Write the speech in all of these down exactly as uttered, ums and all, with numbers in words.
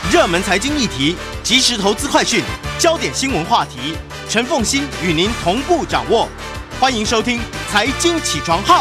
热门财经议题、即时投资快讯、焦点新闻话题，陈凤馨与您同步掌握。欢迎收听《财经起床号》。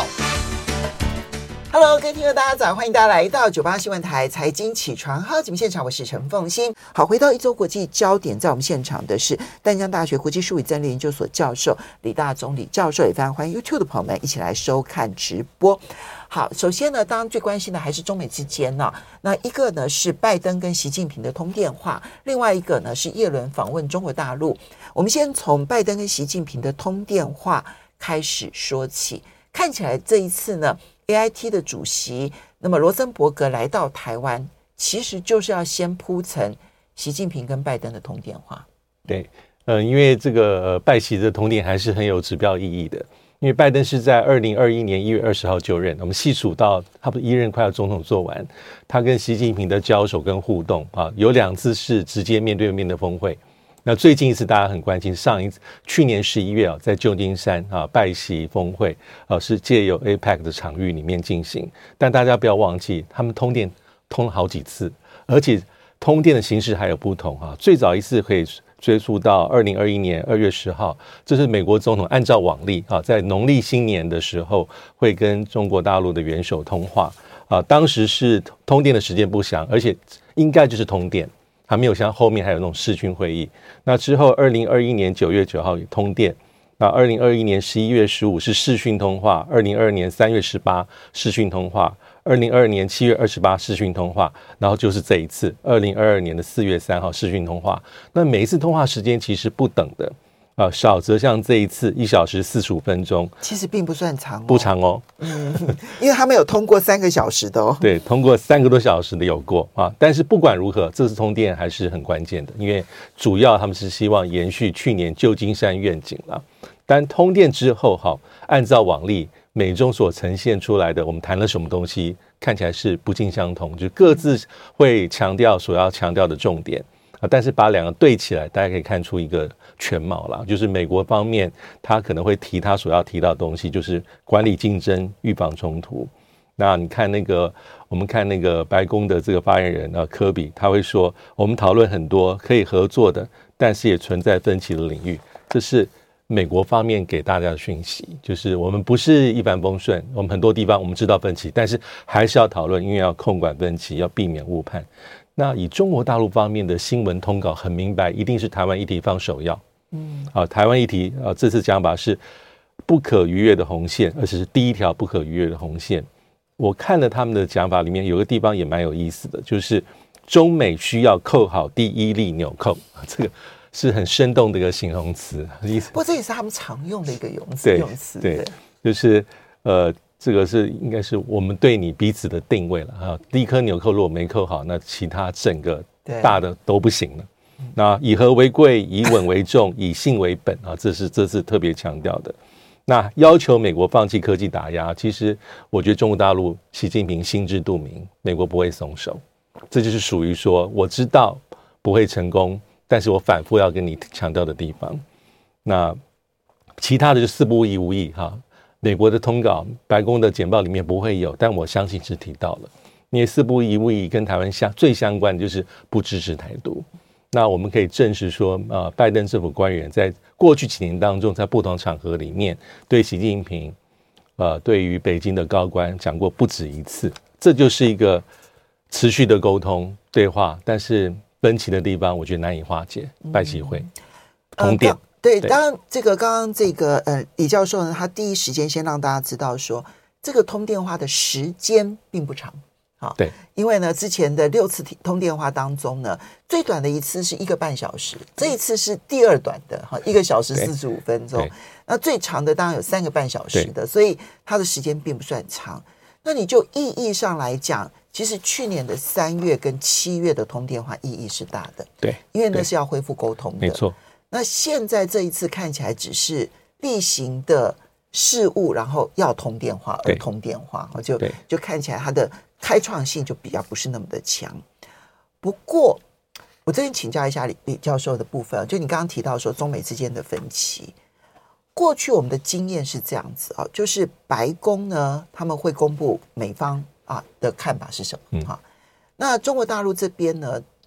Hello， 各位听众大家早，欢迎大家来到九八新闻台财经起床号节目现场，我是陈凤馨。好，回到一周国际焦点，在我们现场的是淡江大学国际术语战略研究所教授李大宗李教授，也非常欢迎 YouTube 的朋友们一起来收看直播。好，首先呢，当然最关心的还是中美之间呢、啊，那一个呢是拜登跟习近平的通电话，另外一个呢是叶伦访问中国大陆。我们先从拜登跟习近平的通电话开始说起，看起来这一次呢 A I T 的主席那么罗森伯格来到台湾，其实就是要先铺陈习近平跟拜登的通电话。 对，呃，因为这个、呃、拜习的通电还是很有指标意义的。因为拜登是在二零二一年一月二十号就任，我们细数到他不一任快要总统做完，他跟习近平的交手跟互动啊，有两次是直接面对面的峰会。那最近一次大家很关心，上一次去年十一月啊，在旧金山啊拜习峰会啊，是借由 A P E C 的场域里面进行。但大家不要忘记，他们通电通了好几次，而且通电的形式还有不同啊。最早一次可以追溯到二零二一年二月十号，这是美国总统按照往例啊，在农历新年的时候会跟中国大陆的元首通话啊。当时是通电的时间不详，而且应该就是通电，还没有像后面还有那种视讯会议。那之后二零二一年九月九号通电，那二零二一年十一月十五是视讯通话，二零二二年三月十八视讯通话，二零二二年七月二十八视讯通话，然后就是这一次二零二二年的四月三号视讯通话。那每一次通话时间其实不等的啊，少则像这一次一小时四十五分钟， 其实并不算长、哦， 不长哦。 嗯，因为他们有通过三个小时的哦。 对，通过三个多小时的有过啊。但是不管如何，这次通电还是很关键的，因为主要他们是希望延续去年旧金山愿景啦。但通电之后，哈，按照往例，美中所呈现出来的，我们谈了什么东西，看起来是不尽相同，就各自会强调所要强调的重点啊。但是把两个对起来，大家可以看出一个全貌啦。就是美国方面，他可能会提他所要提到的东西，就是管理竞争、预防冲突。那你看那个，我们看那个白宫的这个发言人啊，科比，他会说，我们讨论很多可以合作的，但是也存在分歧的领域，这是美国方面给大家的讯息，就是我们不是一帆风顺，我们很多地方我们知道分歧，但是还是要讨论，因为要控管分歧，要避免误判。那以中国大陆方面的新闻通稿很明白，一定是台湾议题放首要。嗯，啊，台湾议题啊，这次讲法是不可逾越的红线，而且是第一条不可逾越的红线。我看了他们的讲法里面有个地方也蛮有意思的，就是中美需要扣好第一粒纽扣，这个是很生动的一个形容词。 不过这也是他们常用的一个用词。 对用词对，就是呃，这个是应该是我们对你彼此的定位了啊。第一颗纽扣如果没扣好，那其他整个大的都不行了。那以和为贵，以稳为重，以信为本啊，这是这次特别强调的。那要求美国放弃科技打压，其实我觉得中国大陆习近平心知肚明，美国不会松手，这就是属于说我知道不会成功，但是我反复要跟你强调的地方。那其他的就四不一无意哈，美国的通稿、白宫的简报里面不会有，但我相信是提到了，因为四不一无意跟台湾相最相关的就是不支持台独。那我们可以证实说，呃，拜登政府官员在过去几年当中，在不同场合里面对习近平，呃，对于北京的高官讲过不止一次，这就是一个持续的沟通对话，但是分歧的地方，我觉得难以化解。拜习会通电、呃， 对，当然这个刚刚这个呃李教授呢，他第一时间先让大家知道说，这个通电话的时间并不长。好， 对， 因为呢，之前的六次通电话当中呢，最短的一次是一个半小时，这一次是第二短的，哈，一个小时四十五分钟。那最长的当然有三个半小时的，所以它的时间并不算长。那你就意义上来讲，其实去年的三月跟七月的通电话意义是大的， 对， 因为那是要恢复沟通的， 没错。 那现在这一次看起来只是例行的事务，然后要通电话而通电话，就就看起来它的开创性就比较不是那么的强。不过我这边请教一下 李, 李教授的部分，就你刚刚提到说中美之间的分歧，过去我们的经验是这样子啊，就是白宫呢他们会公布美方啊的看法是什么、嗯、那中国大陆这边呢，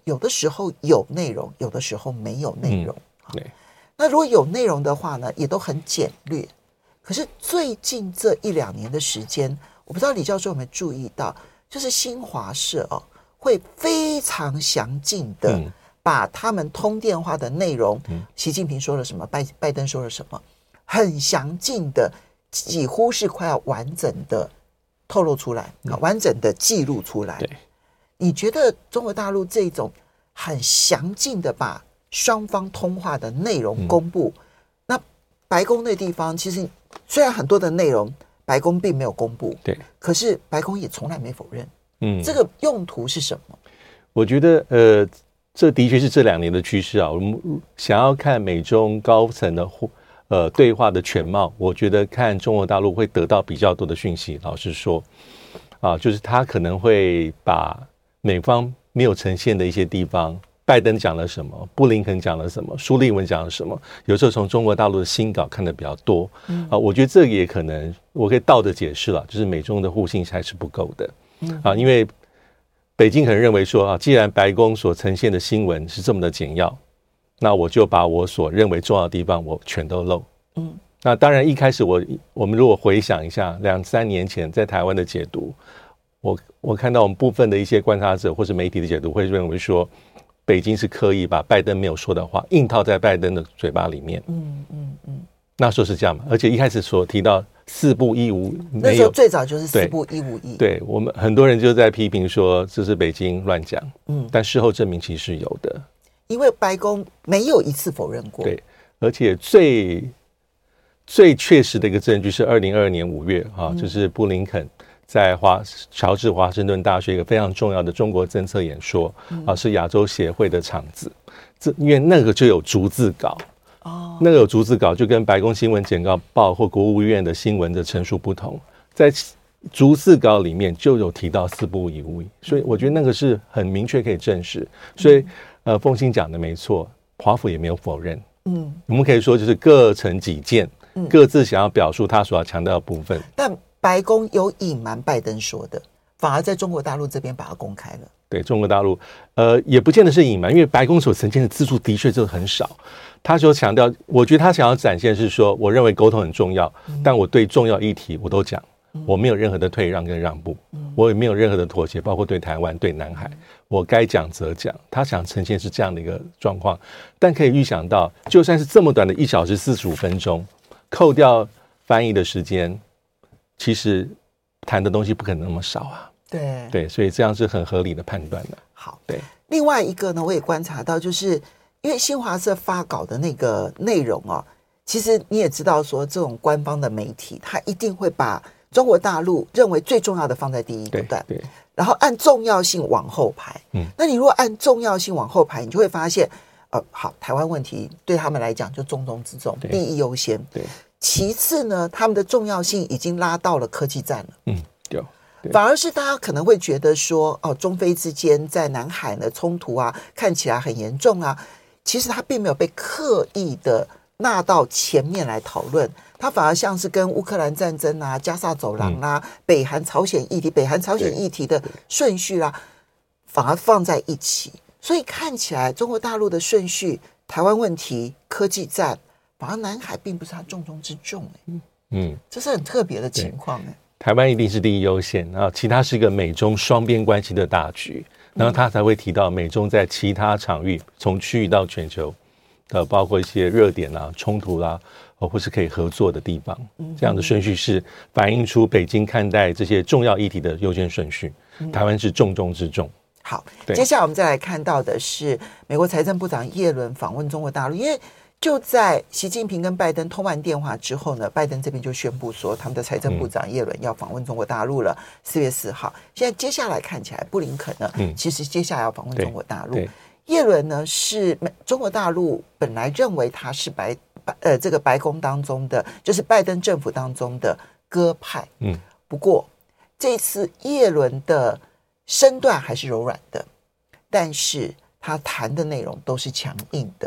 有的时候有内容，有的时候没有内容。 嗯、对。 那如果有内容的话呢，也都很简略。可是最近这一两年的时间，我不知道李教授有没有注意到，就是新华社哦，会非常详尽的把他们通电话的内容，嗯、习近平说了什么，拜拜登说了什么，很详尽的，几乎是快要完整的透露出来，嗯、完整的记录出来。 对， 你觉得中国大陆这种很详尽的把双方通话的内容公布，嗯、那白宫那地方其实虽然很多的内容白宫并没有公布， 对， 可是白宫也从来没否认。 嗯， 这个用途是什么？ 我觉得呃，这的确是这两年的趋势啊。我们想要看美中高层的呃对话的全貌，我觉得看中国大陆会得到比较多的讯息。老实说啊，就是他可能会把美方没有呈现的一些地方，拜登讲了什么，布林肯讲了什么，苏利文讲了什么，有时候从中国大陆的新稿看得比较多。嗯、啊，我觉得这也可能我可以倒着解释了，就是美中的互信还是不够的。嗯、啊，因为北京可能认为说啊，既然白宫所呈现的新闻是这么的简要，那我就把我所认为重要的地方我全都漏。嗯，那当然一开始我我们如果回想一下两三年前在台湾的解读，我我看到我们部分的一些观察者或是媒体的解读会认为说，北京是刻意把拜登没有说的话硬套在拜登的嘴巴里面。嗯嗯嗯，那时候是这样嘛？而且一开始所提到四不一无， 那时候最早就是四不一无一。 对，我们很多人就在批评说这是北京乱讲。嗯，但事后证明其实是有的， 因为白宫没有一次否认过。 对，而且最最确实的一个证据是二零二二年五月啊，嗯、就是布林肯在华乔治华盛顿大学一个非常重要的中国政策演说、嗯、啊，是亚洲协会的场子，这因为那个就有逐字稿。哦，那个有逐字稿就跟白宫新闻简报报或国务院的新闻的陈述不同，在逐字稿里面就有提到四不一无，所以我觉得那个是很明确可以证实。所以呃，凤馨讲的没错，华府也没有否认。嗯，我们可以说就是各成己见，嗯、各自想要表述他所要强调的部分。 但白宫有隐瞒拜登说的，反而在中国大陆这边把它公开了。 对，中国大陆呃也不见得是隐瞒，因为白宫所呈现的字数的确就很少。他就强调，我觉得他想要展现是说，我认为沟通很重要，嗯、但我对重要议题我都讲，嗯、我没有任何的退让跟让步，嗯、我也没有任何的妥协，包括对台湾、对南海，嗯、我该讲则讲。他想呈现是这样的一个状况，但可以预想到，就算是这么短的一小时四十五分钟，扣掉翻译的时间，其实谈的东西不可能那么少啊。 对对，所以这样是很合理的判断的。 好， 对。 另外一个呢，我也观察到，就是因为新华社发稿的那个内容哦，其实你也知道说，这种官方的媒体，它一定会把中国大陆认为最重要的放在第一个段， 对，对， 然后按重要性往后排。嗯，那你如果按重要性往后排，你就会发现，呃，好，台湾问题对他们来讲就重中之重，第一优先。对，其次呢，他们的重要性已经拉到了科技战了。嗯，对。反而是大家可能会觉得说，哦，中非之间在南海的冲突啊，看起来很严重啊，其实它并没有被刻意的纳到前面来讨论，它反而像是跟乌克兰战争啊、加沙走廊啊、嗯、北韩朝鲜议题、北韩朝鲜议题的顺序啦、啊，反而放在一起，所以看起来中国大陆的顺序，台湾问题、科技战，反而南海并不是它重中之重、欸、嗯，这是很特别的情况哎、欸。 台湾一定是第一优先，然后其他是一个美中双边关系的大局，然后他才会提到美中在其他场域，从区域到全球，呃，包括一些热点啊、冲突啦、啊，或是可以合作的地方，这样的顺序是反映出北京看待这些重要议题的优先顺序。台湾是重中之重。 好，接下来我们再来看到的是美国财政部长耶伦访问中国大陆，因为就在习近平跟拜登通完电话之后呢，拜登这边就宣布说，他们的财政部长耶伦要访问中国大陆了，四月四号。现在接下来看起来，布林肯呢，嗯、其实接下来要访问中国大陆。耶伦呢是中国大陆本来认为他是白呃这个白宫当中的，就是拜登政府当中的鸽派。嗯，不过这次耶伦的身段还是柔软的，但是他谈的内容都是强硬的。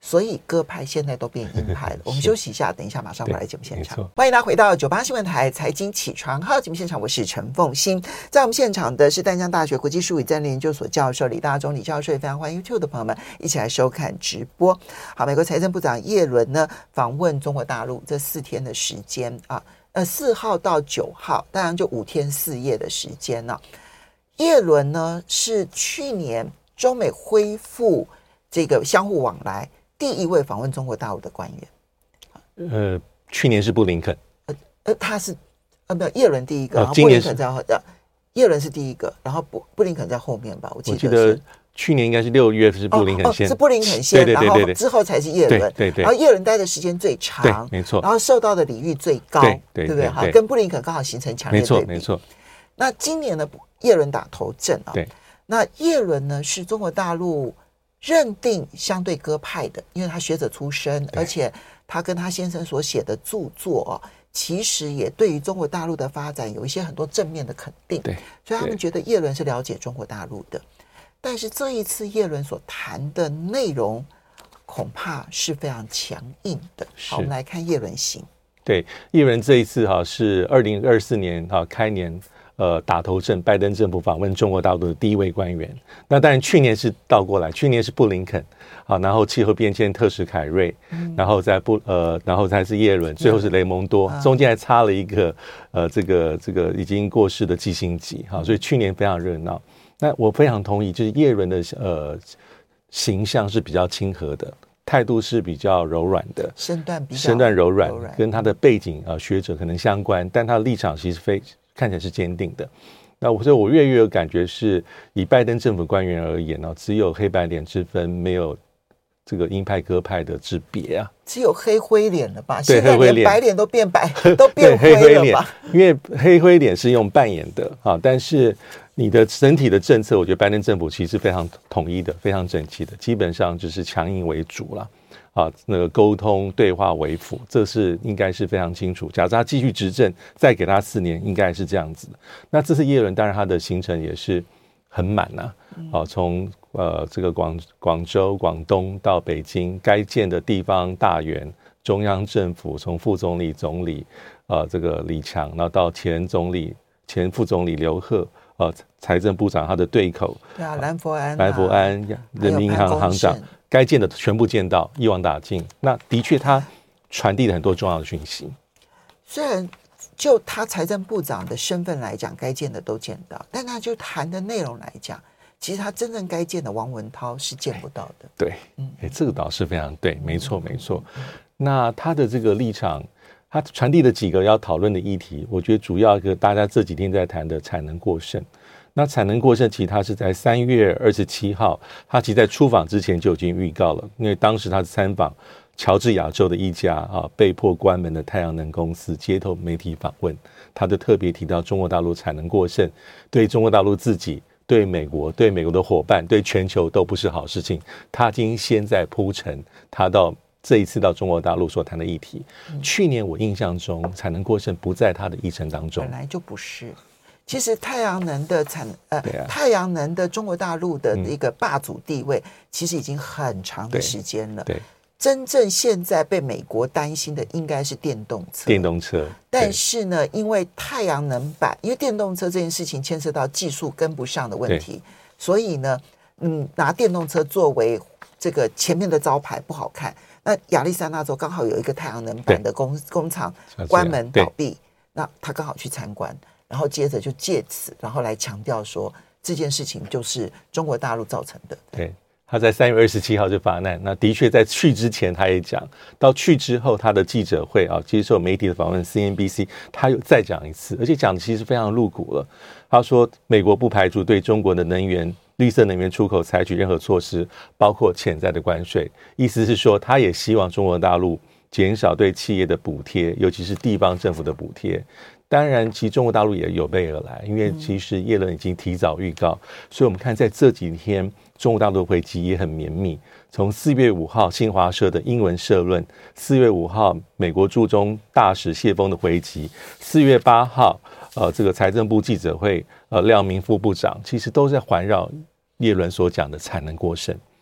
所以鸽派现在都变鹰派了。我们休息一下，等一下马上回来节目现场。欢迎大家回到九八新闻台财经起床号节目现场，我是陈凤馨。在我们现场的是淡江大学国际术语战略研究所教授李大中李教授，也非常欢迎 YouTube 的朋友们一起来收看直播。好，美国财政部长耶伦呢访问中国大陆这四天的时间啊，呃，四号到九号，当然就五天四夜的时间呢、啊。耶伦呢是去年中美恢复这个相互往来第一位访问中国大陆的官员。 呃，去年是布林肯， 呃呃，他是呃没有耶伦第一个， 呃、 然后布林肯在后，呃，耶伦是第一个，然后布布林肯在后面吧？我记得是。 我记得去年应该是六月是布林肯先， 哦哦、是布林肯先， 对对对对对， 然后之后才是耶伦， 对对对， 然后耶伦待的时间最长， 没错， 然后受到的礼遇最高， 对对 对, 对不对？好，跟布林肯刚好形成强烈对比， 没错没错。 那今年的耶伦打头阵啊， 对， 那耶伦呢是中国大陆认定相对鸽派的，因为他学者出身，而且他跟他先生所写的著作、哦、其实也对于中国大陆的发展有一些很多正面的肯定， 对， 所以他们觉得耶伦是了解中国大陆的。但是这一次耶伦所谈的内容恐怕是非常强硬的。好，我们来看耶伦行。 对，耶伦这一次哈是二零二四年哈开年。呃，打头阵，拜登政府访问中国大陆的第一位官员。那当然，去年是倒过来，去年是布林肯，啊，然后气候变迁特使凯瑞，嗯、然后再布呃，然后才是耶伦，最后是雷蒙多，嗯、中间还差了一个呃，这个这个已经过世的基辛格，哈、啊，所以去年非常热闹。那我非常同意，就是耶伦的呃形象是比较亲和的。态度是比较柔软的， 身段比较身段柔软， 柔软跟他的背景啊、呃、学者可能相关，但他的立场其实非看起来是坚定的。那我所以我越越有感觉是，以拜登政府官员而言呢、啊，只有黑白脸之分，没有这个鹰派鸽派的之别啊。 只有黑灰脸了吧？ 对， 现在连白脸都变白，都变灰了吧？ 因为黑灰脸是用扮演的啊，但是你的整体的政策，我觉得拜登政府其实非常统一的，非常整齐的，基本上就是强硬为主了啊，那个沟通对话为辅，这是应该是非常清楚。假如他继续执政，再给他四年，应该是这样子的。那这次耶伦，当然他的行程也是很满呐、啊，啊，从呃这个广广州、广东到北京，该建的地方大员、中央政府，从副总理、总理，呃，这个李强，然后到前总理、前副总理刘鹤。呃，财政部长他的对口， 对啊，蓝佛安、啊、 蓝佛安，人民银行行长，该见的全部见到，一网打尽。那的确，他传递了很多重要的讯息。 虽然就他财政部长的身份来讲，该见的都见到，但他就谈的内容来讲，其实他真正该见的王文涛是见不到的。 对，嗯，哎，这个倒是非常对，没错，没错。那他的这个立场。他传递的几个要讨论的议题，我觉得主要一个大家这几天在谈的产能过剩。那产能过剩，其实他是在三月二十七号，他其实在出访之前就已经预告了，因为当时他是参访乔治亚州的一家啊被迫关门的太阳能公司，接受媒体访问，他就特别提到中国大陆产能过剩，对中国大陆自己、对美国、对美国的伙伴、对全球都不是好事情。他已经先在铺陈，他到。这一次到中国大陆所谈的议题，嗯、去年我印象中产能过剩不在他的议程当中， 本来就不是。其实太阳能的产呃、 啊， 太阳能的中国大陆的一个霸主地位，嗯、其实已经很长的时间了。 对， 真正现在被美国担心的应该是电动车。 电动车， 但是呢，因为太阳能板，因为电动车这件事情牵涉到技术跟不上的问题，所以呢，嗯，拿电动车作为这个前面的招牌不好看。那亚利桑那州刚好有一个太阳能板的工工厂关门倒闭，那他刚好去参观，然后接着就借此，然后来强调说这件事情就是中国大陆造成的。 对，他在三月二十七号就发难，那的确在去之前他也讲，到去之后他的记者会啊，接受媒体的访问 C N B C， 他又再讲一次，而且讲的其实非常露骨了。他说美国不排除对中国的能源。绿色能源出口采取任何措施，包括潜在的关税。意思是说，他也希望中国大陆减少对企业的补贴，尤其是地方政府的补贴。当然，其实中国大陆也有备而来，因为其实耶伦已经提早预告，所以我们看在这几天，中国大陆的回击也很绵密。从四月五号新华社的英文社论，四月五号美国驻中大使谢峰的回击，四月八号呃这个财政部记者会，呃廖明副部长其实都在环绕耶伦所讲的产能过剩。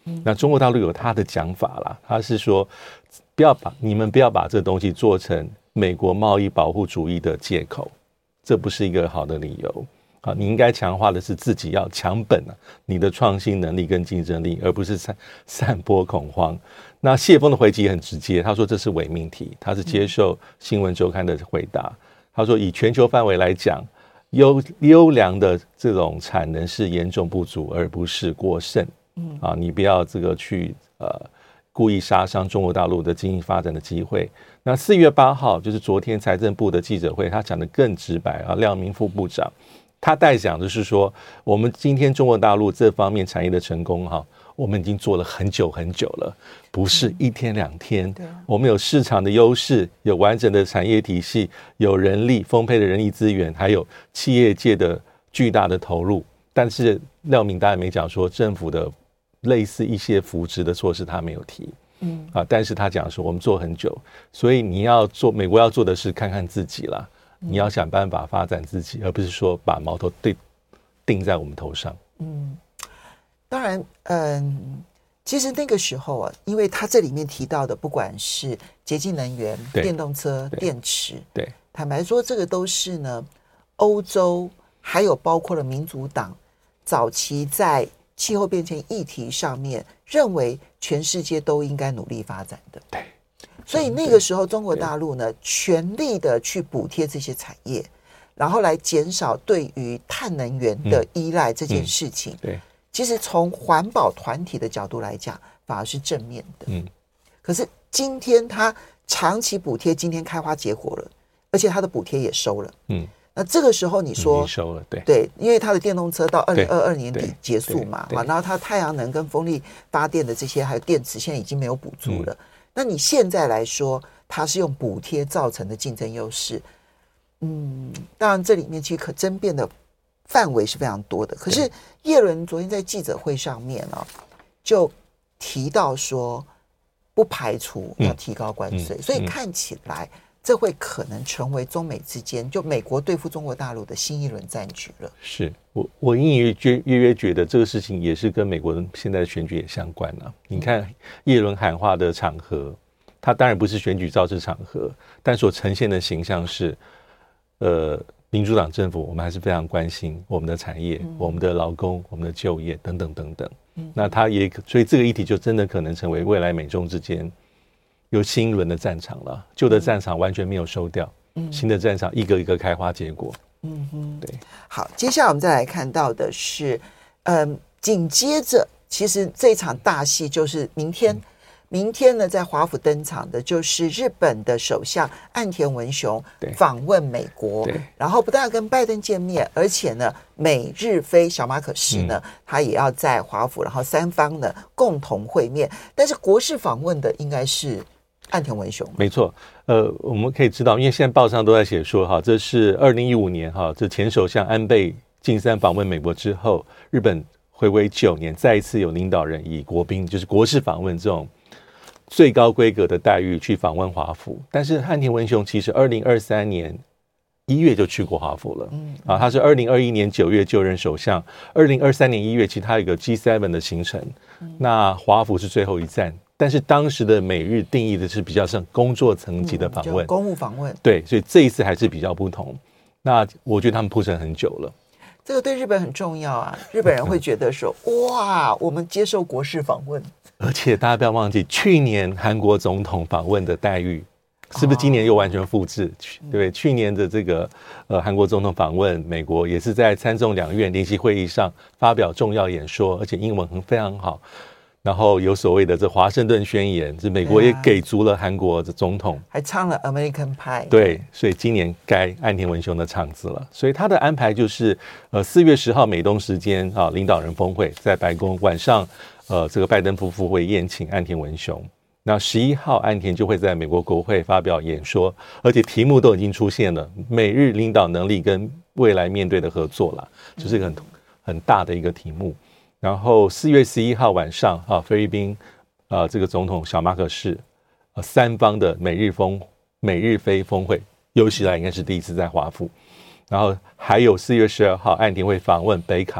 嗯、那中国大陆有他的讲法啦，他是说不要把你们不要把这东西做成美国贸易保护主义的借口，这不是一个好的理由啊！你应该强化的是自己要强本啊，你的创新能力跟竞争力，而不是散散播恐慌。那谢峰的回击很直接，他说这是伪命题，他是接受新闻周刊的回答。他说以全球范围来讲，优优良的这种产能是严重不足，而不是过剩。嗯啊，你不要这个去呃故意杀伤中国大陆的经济发展的机会。那四月八号就是昨天财政部的记者会，他讲得更直白啊，廖明副部长他代讲的是说，我们今天中国大陆这方面产业的成功哈，我们已经做了很久很久了，不是一天两天。嗯、我们有市场的优势，有完整的产业体系，有人力丰沛的人力资源，还有企业界的巨大的投入。但是廖明当然没讲说政府的类似一些扶植的措施他没有提。嗯啊，但是他讲说我们做很久，所以你要做美国要做的是看看自己啦，你要想办法发展自己，而不是说把矛头对定在我们头上。 嗯，当然，嗯，其实那个时候啊，因为他这里面提到的，不管是洁净能源、电动车、电池， 对， 坦白说，这个都是呢，欧洲还有包括了民主党早期在气候变迁议题上面认为全世界都应该努力发展的。 对， 所以那个时候中国大陆呢全力的去补贴这些产业，然后来减少对于碳能源的依赖这件事情。嗯嗯、对，其实从环保团体的角度来讲反而是正面的。嗯，可是今天它长期补贴今天开花结果了，而且它的补贴也收了。嗯，那这个时候你说收了，对对，因为它的电动车到二零二二年底结束嘛，然后它太阳能跟风力发电的这些还有电池现在已经没有补助了。嗯、那你现在来说，它是用补贴造成的竞争优势，嗯，当然这里面其实可争辩的范围是非常多的。可是叶伦昨天在记者会上面啊，就提到说不排除要提高关税，嗯嗯、所以看起来。这会可能成为中美之间就美国对付中国大陆的新一轮战局了。是我我隐隐约约约觉得这个事情也是跟美国现在的选举也相关了、啊。你看叶伦喊话的场合，他当然不是选举造势场合，但所呈现的形象是，呃，民主党政府我们还是非常关心我们的产业、嗯、我们的劳工、我们的就业等等等等。嗯、那他也所以这个议题就真的可能成为未来美中之间。有新一轮的战场了，旧的战场完全没有收掉，嗯、新的战场一个一个开花结果。 嗯哼， 对。 好，接下来我们再来看到的是，嗯，紧接着，其实这场大戏就是明天，嗯、明天呢在华府登场的就是日本的首相岸田文雄访问美国，然后不但要跟拜登见面，而且呢，美日菲小马可仕呢，嗯、他也要在华府，然后三方呢共同会面。但是国事访问的应该是。岸田文雄没错，呃，我们可以知道，因为现在报上都在写说，哈，这是二零一五年哈，这前首相安倍晋三访问美国之后，日本回归九年，再一次有领导人以国宾，就是国事访问这种最高规格的待遇去访问华府。但是岸田文雄其实二零二三年一月就去过华府了，嗯啊，他是二零二一年九月就任首相，二零二三年一月其实他有一个 G 七 的行程，嗯、那华府是最后一站。但是当时的美日定义的是比较像工作层级的访问， 嗯、公务访问， 对，所以这一次还是比较不同。那我觉得他们铺陈很久了， 这个对日本很重要啊。日本人会觉得说，哇，我们接受国事访问， 而且大家不要忘记，去年韩国总统访问的待遇，是不是今年又完全复制？哦、对不对？去年的这个呃韩国总统访问美国，也是在参众两院联席会议上发表重要演说，而且英文很非常好。然后有所谓的这华盛顿宣言，这美国也给足了韩国的总统， 还唱了 American Pie。 对，所以今年该岸田文雄的场子了。所以他的安排就是，呃，四月十号美东时间啊，领导人峰会在白宫晚上，呃，这个拜登夫妇会宴请岸田文雄。那十一号岸田就会在美国国会发表演说，而且题目都已经出现了，美日领导能力跟未来面对的合作啦，就是一个很很大的一个题目。然后四月十一号晚上啊，菲律宾啊这个总统小马可仕，呃三方的美日峰美日菲峰会，有史以来应该是第一次在华府。然后还有四月十二号，岸田会访问北卡，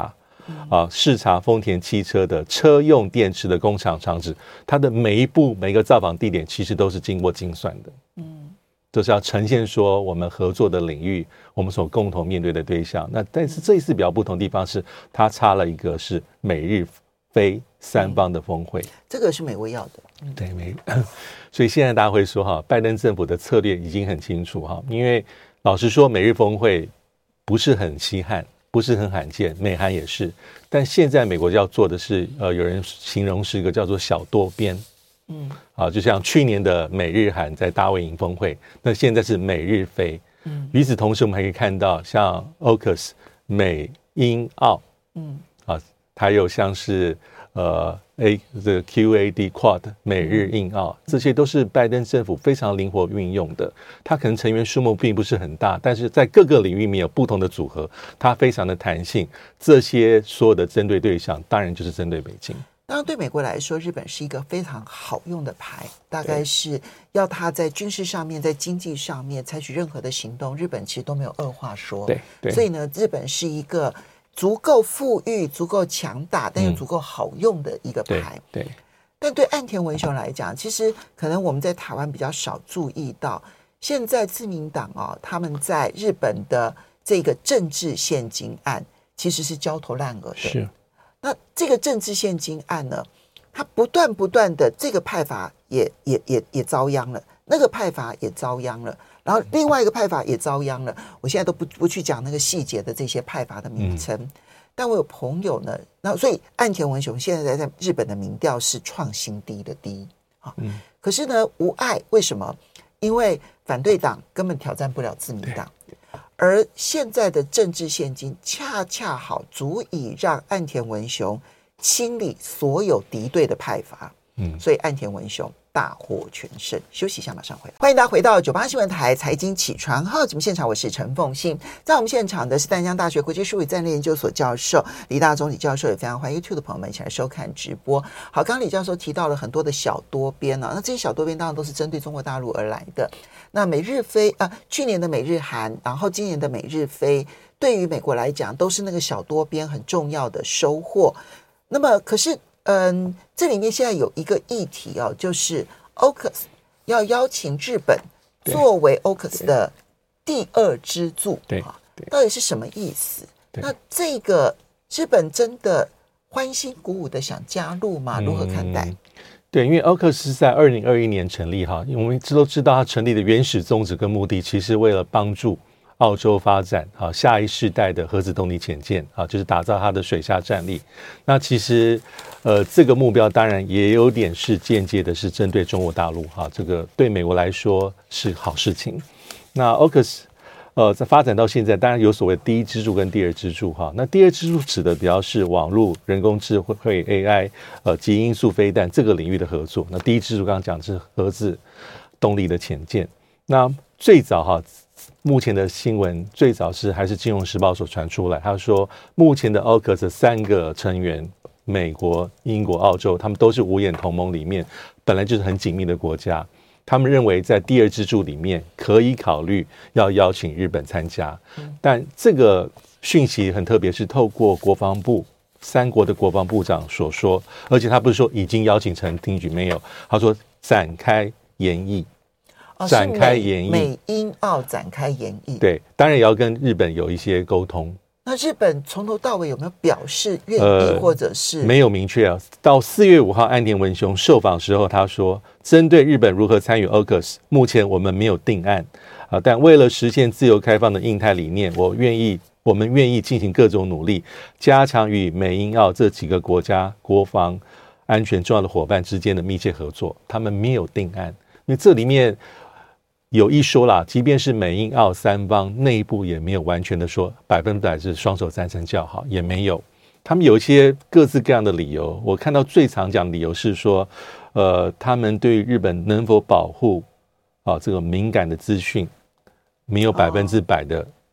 啊，视察丰田汽车的车用电池的工厂厂址，它的每一步每个造访地点其实都是经过精算的。嗯，就是要呈现说我们合作的领域，我们所共同面对的对象。那但是这一次比较不同的地方是，它插了一个是美日非三方的峰会，嗯、 这个是美国要的。嗯、 对，美，所以现在大家会说哈，拜登政府的策略已经很清楚哈，因为老实说，美日峰会不是很稀罕。不是很罕见，美韩也是，但现在美国要做的是，呃，有人形容是一个叫做小多边，嗯，啊，就像去年的美日韩在大卫营峰会，那现在是美日非，嗯，与此同时，我们还可以看到像 O C U S 美英澳，嗯，啊，还有像是呃 A 这个 Q A D Quad 美日印澳，这些都是拜登政府非常灵活运用的。它可能成员数目并不是很大，但是在各个领域里面有不同的组合，它非常的弹性。这些所有的针对对象，当然就是针对北京。 当然，对美国来说，日本是一个非常好用的牌，大概是要它在军事上面、在经济上面采取任何的行动，日本其实都没有二话说。 对，对， 所以呢，日本是一个足够富裕、足够强大，但又足够好用的一个牌。 嗯、对，对。 但对岸田文雄来讲，其实可能我们在台湾比较少注意到，现在自民党哦，他们在日本的这个政治现金案其实是焦头烂额的。 是。 那这个政治现金案呢，它不断不断的这个派阀也也也也遭殃了，那个派阀也遭殃了。然后另外一个派阀也遭殃了，我现在都不不去讲那个细节的这些派阀的名称，嗯、但我有朋友呢，那所以岸田文雄现在在日本的民调是创新低的低啊，嗯、可是呢无碍，为什么？因为反对党根本挑战不了自民党，而现在的政治现金恰恰好足以让岸田文雄清理所有敌对的派阀，嗯，所以岸田文雄大获全胜。休息一下，马上回来。欢迎大家回到九八新闻台财经起床号节目现场，我是陈凤馨。在我们现场的是淡江大学国际术语战略研究所教授李大宗李教授，也非常欢迎 YouTube 的朋友们一起来收看直播。好，刚刚李教授提到了很多的小多边啊，那这些小多边当然都是针对中国大陆而来的。那美日非啊，去年的美日韩，然后今年的美日非，对于美国来讲都是那个小多边很重要的收获。那么可是嗯，这里面现在有一个议题哦，就是 O C U S 要邀请日本作为 O C U S 的第二支柱， 对， 啊，到底是什么意思？那这个日本真的欢欣鼓舞的想加入吗？如何看待？ 嗯，对，因为 O C U S 是在二零二一年成立哈，我们都知道它成立的原始宗旨跟目的，其实为了帮助澳洲发展啊下一世代的核子动力潜舰啊，就是打造它的水下战力。那其实呃这个目标当然也有点是间接的是针对中国大陆哈，这个对美国来说是好事情。那 O C U S 呃在发展到现在，当然有所谓第一支柱跟第二支柱哈。那第二支柱指的比较是网络、人工智慧 A I 呃极音速飞弹这个领域的合作。那第一支柱刚刚讲的是核子动力的潜舰。那最早哈。目前的新闻最早是还是金融时报所传出来，他说目前的 O C U S 三个成员，美国、英国、澳洲，他们都是五眼同盟里面本来就是很紧密的国家，他们认为在第二支柱里面可以考虑要邀请日本参加，但这个讯息很特别，是透过国防部三国的国防部长所说，而且他不是说已经邀请成听举，没有，他说展开研议。展开研议， 美英澳展开研议， 对，当然也要跟日本有一些沟通。 那日本从头到尾有没有表示愿意，呃、或者是没有明确啊？到四月五号，岸田文雄受访时候，他说，针对日本如何参与 O C U S， 目前我们没有定案啊，但为了实现自由开放的印太理念，我愿意，我们愿意进行各种努力，加强与美英澳这几个国家国防安全重要的伙伴之间的密切合作。他们没有定案，因为这里面。有一说啦，即便是美英澳三方内部也没有完全的说百分百是双手赞成叫好，也没有，他们有一些各自各样的理由。我看到最常讲的理由是说，呃，他们对日本能否保护啊这个敏感的资讯没有百分之百的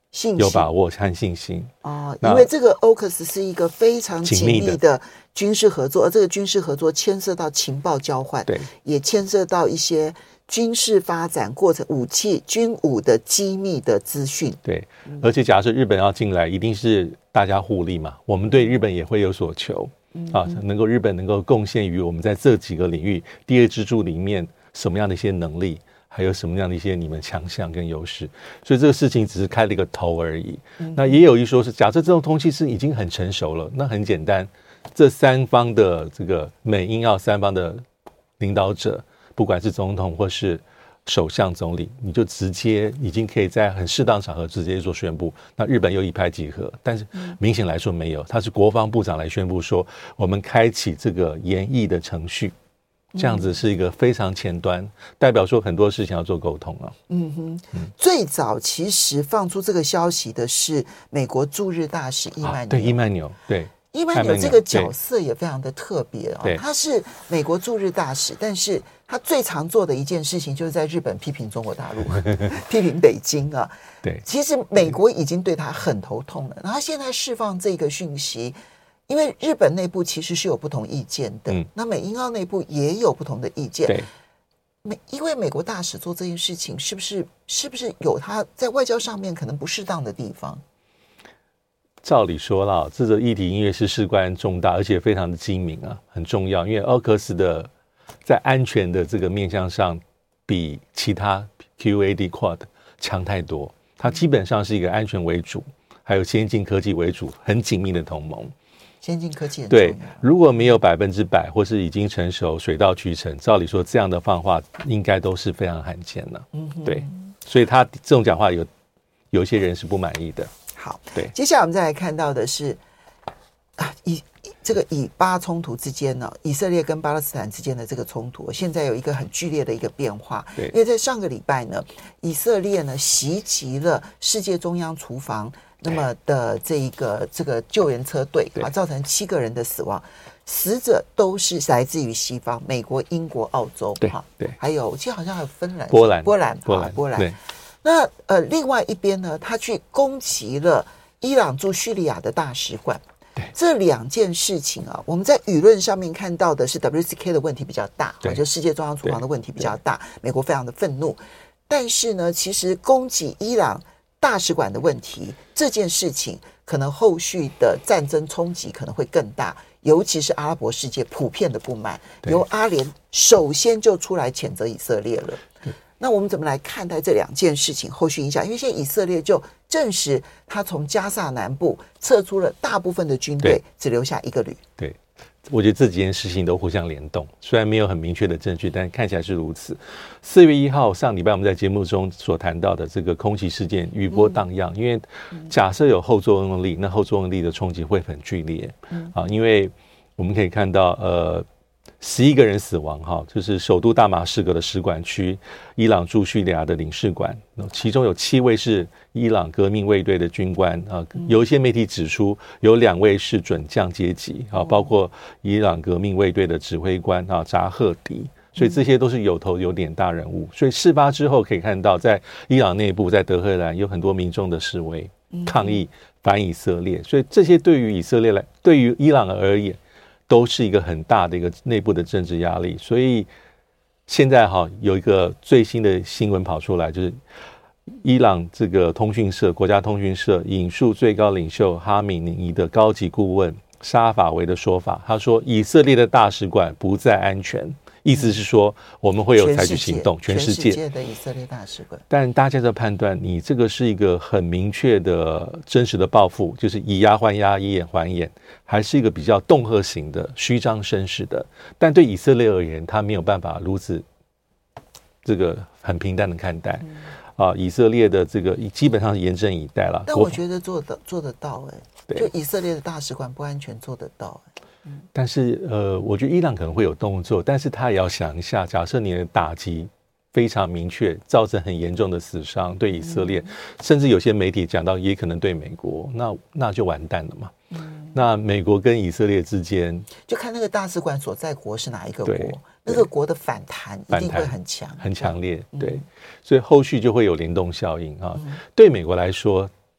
信心有把握和信心哦，因为这个 O C U S 是一个非常紧密的军事合作，而这个军事合作牵涉到情报交换， 对， 也牵涉到一些军事发展过程、武器、军武的机密的资讯。 对，而且假设日本要进来，一定是大家互利嘛，我们对日本也会有所求、嗯、啊，能够日本能够贡献于我们在这几个领域第二支柱里面什么样的一些能力，还有什么样的一些你们强项跟优势，所以这个事情只是开了一个头而已。嗯、那也有一说是，假设这种通气是已经很成熟了，那很简单，这三方的这个美英澳三方的领导者，不管是总统或是首相总理，你就直接已经可以在很适当场合直接做宣布，那日本又一拍即合。但是明显来说没有，他是国防部长来宣布说我们开启这个研议的程序，这样子是一个非常前端，代表说很多事情要做沟通啊。 嗯哼，嗯最早其实放出这个消息的是美国驻日大使伊曼纽、啊、 对伊曼纽，对伊曼纽这个角色也非常的特别啊、哦，他是美国驻日大使，但是他最常做的一件事情就是在日本批评中国大陆，批评北京啊。 对， 其实美国已经对他很头痛了，然后他现在释放这个讯息。因为日本内部其实是有不同意见的，嗯、那美英澳内部也有不同的意见。 对， 美因为美国大使做这件事情，是不是是不是有他在外交上面可能不适当的地方？ 照理说啦，这个议题因为是事关重大，而且非常的机敏啊，很重要。因为 O C U S 的在安全的这个面向上，比其他 Q A D Quad 强太多。它基本上是一个安全为主，还有先进科技为主，很紧密的同盟。 先进科技很重要。 对，如果没有百分之百或是已经成熟、水到渠成，照理说这样的放话应该都是非常罕见的。嗯，对，所以他这种讲话有有一些人是不满意的。 好， 对， 接下来我们再来看到的是啊，以这个以巴冲突之间呢，以色列跟巴勒斯坦之间的这个冲突，现在有一个很剧烈的一个变化。 对， 因为在上个礼拜呢，以色列呢袭击了世界中央厨房。那么的这一个这个救援车队啊，造成七个人的死亡，死者都是来自于西方，美国、英国、澳洲， 对对， 还有其实好像还有芬兰、 波兰、 波兰、 波兰、 波兰。那呃，另外一边呢，他去攻击了伊朗驻叙利亚的大使馆。这两件事情啊，我们在舆论上面看到的是 W C K 的问题比较大，就世界中央厨房的问题比较大，美国非常的愤怒。但是呢，其实攻击伊朗大使馆的问题，这件事情可能后续的战争冲击可能会更大，尤其是阿拉伯世界普遍的不满，由阿联首先就出来谴责以色列了。那我们怎么来看待这两件事情后续影响？因为现在以色列就证实，他从加萨南部撤出了大部分的军队，只留下一个旅。 对。我觉得这几件事情都互相联动，虽然没有很明确的证据，但看起来是如此。四月一号上礼拜我们在节目中所谈到的这个空袭事件，余波荡漾，因为假设有后作用力，那后作用力的冲击会很剧烈啊，因为我们可以看到，呃。十一个人死亡哈，就是首都大马士革的使馆区，伊朗驻叙利亚的领事馆，其中有七位是伊朗革命卫队的军官啊。有一些媒体指出，有两位是准将阶级啊，包括伊朗革命卫队的指挥官啊扎赫迪，所以这些都是有头有脸大人物。所以事发之后可以看到，在伊朗内部，在德黑兰有很多民众的示威抗议反以色列，所以这些对于以色列来，对于伊朗而言，都是一个很大的一个内部的政治压力，所以现在哈有一个最新的新闻跑出来，就是伊朗这个通讯社国家通讯社引述最高领袖哈米尼的高级顾问沙法维的说法，他说以色列的大使馆不再安全，意思是说我们会有采取行动， 全世界的以色列大使馆。 但大家在判断，你这个是一个很明确的真实的报复，就是以牙还牙，以眼还眼，还是一个比较恫吓型的、虚张声势的？但对以色列而言，他没有办法如此这个很平淡的看待。嗯啊，以色列的这个基本上是严阵以待了。 但我觉得做得做得到哎、欸，就以色列的大使馆不安全做得到哎、欸。 但是呃，我觉得伊朗可能会有动作，但是他也要想一下，假设你的打击非常明确，造成很严重的死伤，对以色列，嗯、甚至有些媒体讲到也可能对美国，那那就完蛋了嘛。嗯、那美国跟以色列之间， 就看那个大使馆所在国是哪一个国，那个国的反弹一定会很强， 很强烈。对，嗯、所以后续就会有联动效应啊。嗯、对美国来说，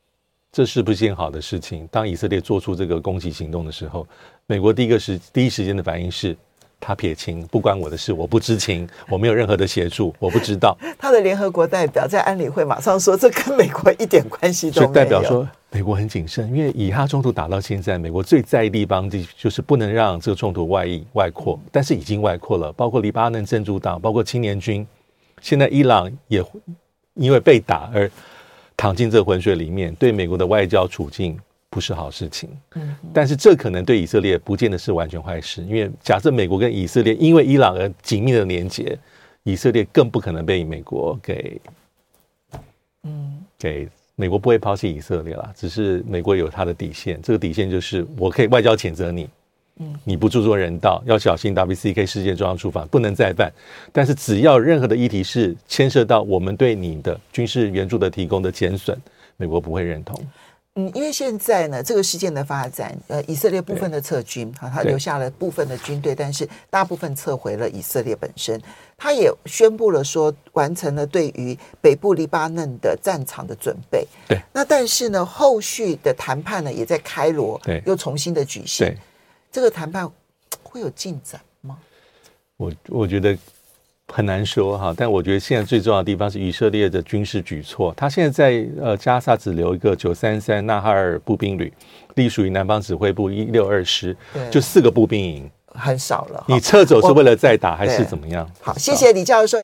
这是不是件好的事情？当以色列做出这个攻击行动的时候，美国第一个时第一时间的反应是，他撇清，不关我的事，我不知情，我没有任何的协助，我不知道。 他的联合国代表在安理会马上说，这跟美国一点关系都没有。 所以代表说，美国很谨慎，因为以哈冲突打到现在，美国最在意地方就是不能让这个冲突外溢外扩，但是已经外扩了，包括黎巴嫩真主党，包括青年军，现在伊朗也因为被打而躺进这浑水里面，对美国的外交处境不是好事情。嗯，但是这可能对以色列不见得是完全坏事，因为假设美国跟以色列因为伊朗而紧密的连结，以色列更不可能被美国给，嗯，给美国不会抛弃以色列啦，只是美国有它的底线，这个底线就是我可以外交谴责你，嗯，你不注重人道，要小心 W C K 事件中央处罚不能再犯，但是只要任何的议题是牵涉到我们对你的军事援助的提供的减损，美国不会认同。 嗯，因为现在呢，这个事件的发展，呃，以色列部分的撤军，啊，他留下了部分的军队，但是大部分撤回了以色列本身。他也宣布了说，完成了对于北部黎巴嫩的战场的准备。 对， 那但是呢，后续的谈判呢，也在开罗又重新的举行。 对， 这个谈判会有进展吗？ 我我觉得很难说哈，但我觉得现在最重要的地方是以色列的军事举措。他现在在呃加萨只留一个九三三纳哈尔步兵旅，隶属于南方指挥部一六二师，就四个步兵营， 很少了。 你撤走是为了再打还是怎么样？ 好，谢谢李教授。